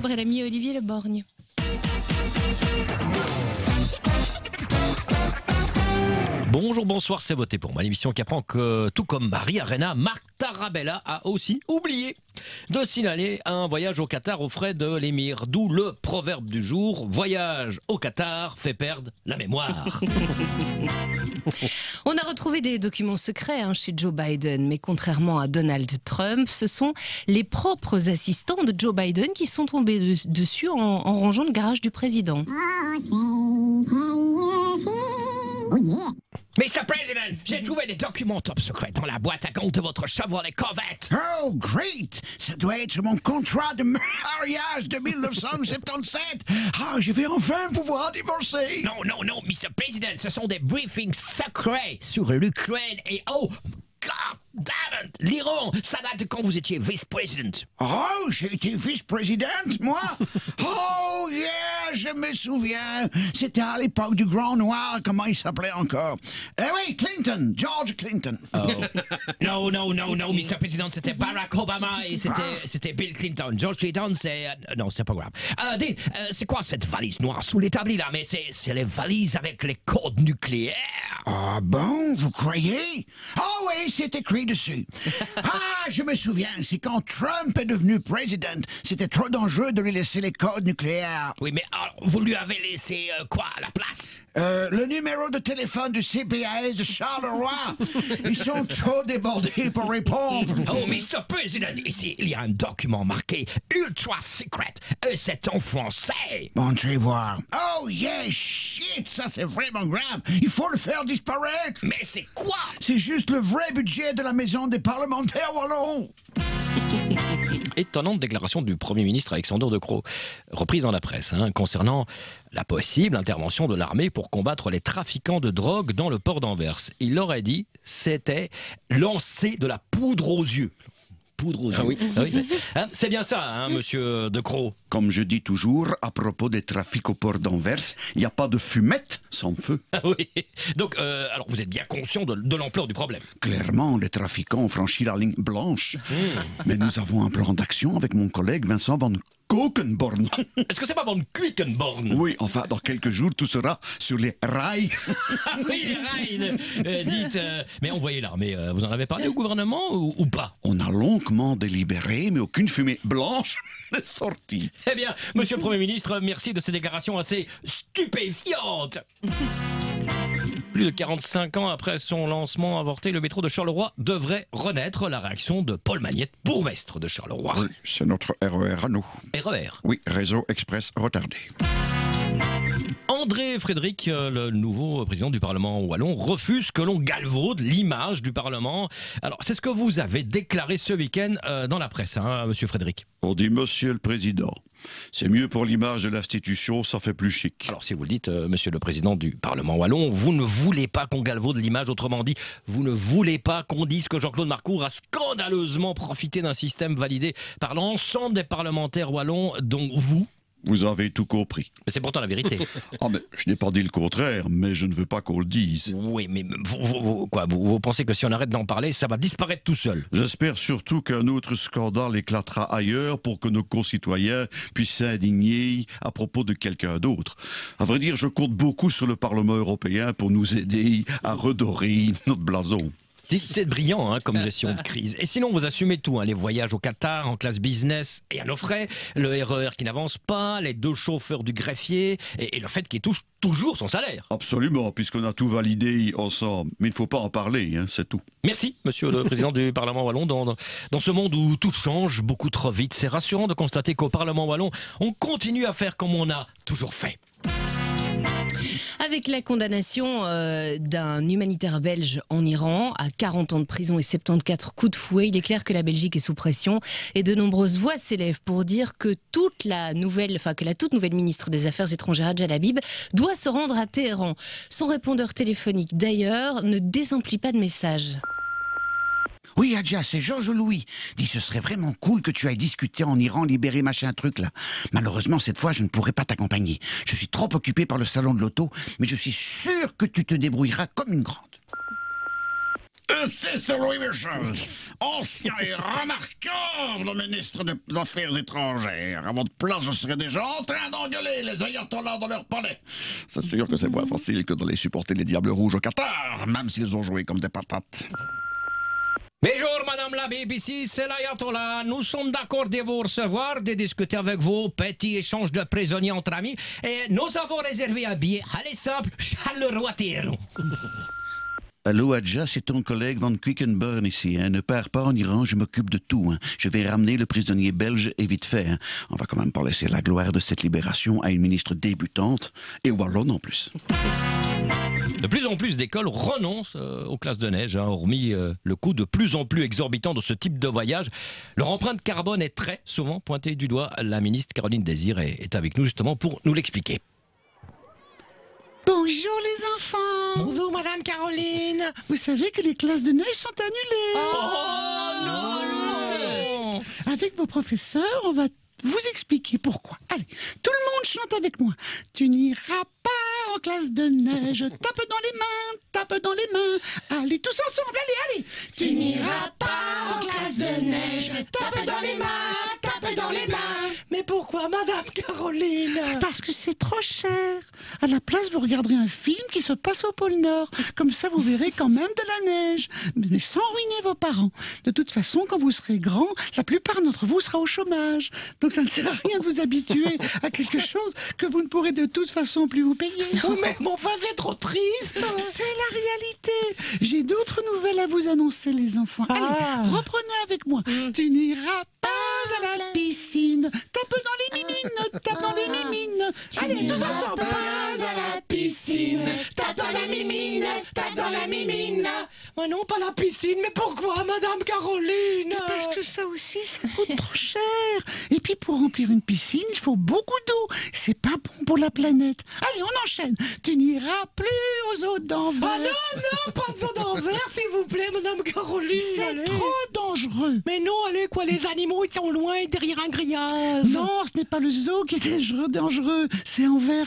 Audrey Lamy et Olivier Le Borgne. Bonjour, bonsoir, c'est Voté pour moi, l'émission qui apprend que, tout comme Maria Arena, Marc Tarabella a aussi oublié de signaler un voyage au Qatar aux frais de l'émir. D'où le proverbe du jour, voyage au Qatar fait perdre la mémoire. On a retrouvé des documents secrets chez Joe Biden, mais contrairement à Donald Trump, ce sont les propres assistants de Joe Biden qui sont tombés dessus en rangeant le garage du président. Mr. President, j'ai trouvé des documents top secrets dans la boîte à gants de votre Chevrolet Corvette. Oh, great! Ça doit être mon contrat de mariage de 1977. Ah, je vais enfin pouvoir divorcer. Non, Mr. President, ce sont des briefings secrets sur l'Ukraine et oh, God damn it, l'Iran, ça date de quand vous étiez vice-président. Oh, j'ai été vice-présidente, moi? Oh, yeah, je me souviens. C'était à l'époque du Grand Noir, comment il s'appelait encore? Eh oui, Clinton, George Clinton. Oh. Non, Mr. President, c'était Barack Obama et c'était Bill Clinton. George Clinton, c'est... non, c'est pas grave. Dites, c'est quoi cette valise noire sous l'établi, là? Mais c'est les valises avec les codes nucléaires. Ah bon, vous croyez? Oh oui, c'est écrit dessus. Ah, je me souviens, c'est quand Trump est devenu président. C'était trop dangereux de lui laisser les codes nucléaires. Oui, mais alors, vous lui avez laissé quoi à la place? Le numéro de téléphone du CPAS de Charleroi. Ils sont trop débordés pour répondre. Oh, Mr. President, ici, il y a un document marqué Ultra Secret et c'est en français. Montrez voir. Oh yeah, shit, ça c'est vraiment grave. Il faut le faire disparaître. Mais c'est quoi? C'est juste le vrai budget de la maison des parlementaires wallons. Étonnante déclaration du Premier ministre Alexander De Croo, reprise dans la presse, concernant la possible intervention de l'armée pour combattre les trafiquants de drogue dans le port d'Anvers. Il aurait dit c'était lancer de la poudre aux yeux. Poudre aux yeux. Ah oui. C'est bien ça, monsieur De Croo. Comme je dis toujours, à propos des trafics au port d'Anvers, il n'y a pas de fumette sans feu. Ah oui. Donc, alors vous êtes bien conscient de l'ampleur du problème. Clairement, les trafiquants ont franchi la ligne blanche. Mais nous avons un plan d'action avec mon collègue Vincent Van Quickenborn. Est-ce que c'est pas Van Quickenborn? Oui, enfin, dans quelques jours, tout sera sur les rails. Oui, les rails. Dites, mais envoyez l'armée, vous en avez parlé au gouvernement ou pas? On a longuement délibéré, mais aucune fumée blanche n'est sortie. Eh bien, monsieur le Premier ministre, merci de ces déclarations assez stupéfiantes. Plus de 45 ans après son lancement avorté, le métro de Charleroi devrait renaître. La réaction de Paul Magnette, bourgmestre de Charleroi. Oui, c'est notre RER à nous. RER? Oui, réseau express retardé. André Frédéric, le nouveau président du Parlement wallon, refuse que l'on galvaude l'image du Parlement. Alors, c'est ce que vous avez déclaré ce week-end dans la presse, monsieur Frédéric. On dit monsieur le président. C'est mieux pour l'image de l'institution, ça fait plus chic. Alors, si vous le dites, monsieur le président du Parlement wallon, vous ne voulez pas qu'on galvaude l'image, autrement dit, vous ne voulez pas qu'on dise que Jean-Claude Marcourt a scandaleusement profité d'un système validé par l'ensemble des parlementaires wallons, dont vous. Vous avez tout compris. Mais c'est pourtant la vérité. Ah, mais je n'ai pas dit le contraire, mais je ne veux pas qu'on le dise. Oui, mais vous pensez que si on arrête d'en parler, ça va disparaître tout seul? J'espère surtout qu'un autre scandale éclatera ailleurs pour que nos concitoyens puissent s'indigner à propos de quelqu'un d'autre. À vrai dire, je compte beaucoup sur le Parlement européen pour nous aider à redorer notre blason. C'est brillant comme gestion de crise. Et sinon, vous assumez tout, les voyages au Qatar en classe business et à nos frais, le RER qui n'avance pas, les 2 chauffeurs du greffier et le fait qu'il touche toujours son salaire. Absolument, puisqu'on a tout validé ensemble. Mais il ne faut pas en parler, c'est tout. Merci, monsieur le président du Parlement wallon. Dans ce monde où tout change beaucoup trop vite, c'est rassurant de constater qu'au Parlement wallon, on continue à faire comme on a toujours fait. Avec la condamnation d'un humanitaire belge en Iran à 40 ans de prison et 74 coups de fouet, il est clair que la Belgique est sous pression et de nombreuses voix s'élèvent pour dire que la toute nouvelle ministre des Affaires étrangères Hadja Habib doit se rendre à Téhéran. Son répondeur téléphonique d'ailleurs ne désemplit pas de messages. Oui, Hadja, c'est Georges Louis. Dis, ce serait vraiment cool que tu ailles discuter en Iran, libérer machin truc là. Malheureusement, cette fois, je ne pourrai pas t'accompagner. Je suis trop occupé par le salon de l'auto, mais je suis sûr que tu te débrouilleras comme une grande. C'est Sir Louis Michel, ancien et remarquable ministre des Affaires étrangères. À votre place, je serais déjà en train d'engueuler les ayatollahs dans leur palais. C'est sûr que c'est moins facile que de les supporter les Diables Rouges au Qatar, même s'ils ont joué comme des patates. Bonjour, Madame la BBC, c'est l'Ayatollah. Nous sommes d'accord de vous recevoir, de discuter avec vous, petit échange de prisonniers entre amis. Et nous avons réservé un billet, allez simple, chaleureux Théron. Allô, Adja, c'est ton collègue Van Quickenburn ici. Hein. Ne pars pas en Iran, je m'occupe de tout. Hein. Je vais ramener le prisonnier belge et vite fait. Hein. On va quand même pas laisser la gloire de cette libération à une ministre débutante et wallonne en plus. De plus en plus d'écoles renoncent aux classes de neige, hein, hormis le coût de plus en plus exorbitant de ce type de voyage. Leur empreinte carbone est très souvent pointée du doigt. La ministre Caroline Désir est avec nous justement pour nous l'expliquer. Bonjour les enfants. Bonjour Madame Caroline. Vous savez que les classes de neige sont annulées. Oh non. Avec vos professeurs, on va vous expliquer pourquoi. Allez, tout le monde chante avec moi. Tu n'iras pas en classe de neige. Tape dans les mains, tape dans les mains. Allez, tous ensemble, allez. Tu n'iras pas en classe de neige. Tape dans les mains, tape dans les mains. Mais pourquoi Madame Caroline? Parce que c'est trop cher. À la place, vous regarderez un film qui se passe au pôle Nord. Comme ça, vous verrez quand même de la neige. Mais sans ruiner vos parents. De toute façon, quand vous serez grand, la plupart d'entre vous sera au chômage. Donc ça ne sert à rien de vous habituer à quelque chose que vous ne pourrez de toute façon plus vous payer. Oh, mais enfin, c'est trop triste. C'est la réalité. J'ai d'autres nouvelles à vous annoncer, les enfants. Allez, reprenez avec moi. Tu n'iras pas à la piscine. Tape dans les mimines, tape dans les mimines. Allez, tous ensemble. Pas à la piscine, tape dans la mimine, tape dans la mimine. Oh non, pas la piscine, mais pourquoi Madame Caroline? Parce que ça aussi, ça coûte trop cher. Et puis pour remplir une piscine, il faut beaucoup d'eau. C'est pas bon pour la planète. Allez, on enchaîne. Tu n'iras plus aux eaux d'Anvers. Ah non, pas aux eaux d'Anvers, s'il vous plaît, Madame Caroline. C'est allez. trop dangereux. Mais non, allez, quoi, les animaux, ils sont loin, derrière un grillage. Non, ce n'est pas le zoo qui est dangereux, c'est Anvers.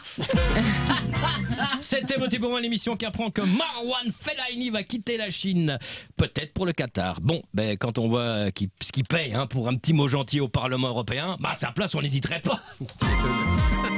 C'était Voté pour moi, l'émission qui apprend que Marwan Fellaini va quitter la Chine. Peut-être pour le Qatar. Bon, ben, quand on voit ce qu'il paye pour un petit mot gentil au Parlement européen, bah, à sa place, on n'hésiterait pas.